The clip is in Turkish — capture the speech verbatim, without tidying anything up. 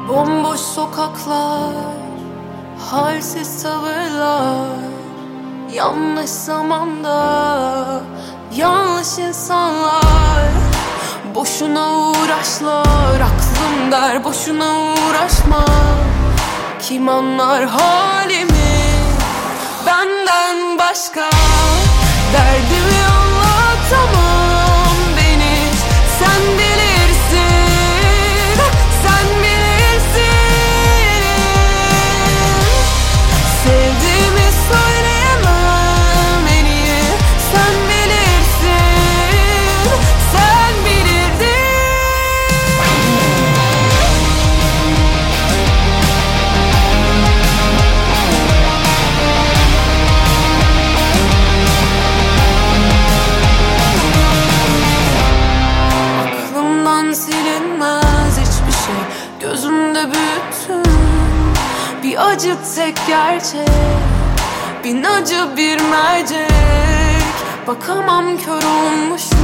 Bomboş sokaklar, halsiz tavırlar, yanlış zamanda, yanlış insanlar. Boşuna uğraşlar, aklım der boşuna uğraşma. Kim anlar halimi benden başka? Derdimi anlatamam, beni sen bilirsin, sen bilirsin. Sevdiğimi söyleyemem, en iyi sen bilirsin, sen bilirdin. Aklımdan silinmez hiçbir şey, gözümde bütün bir acı tek gerçek, bin acı bir mercek. Bakamam kör olmuş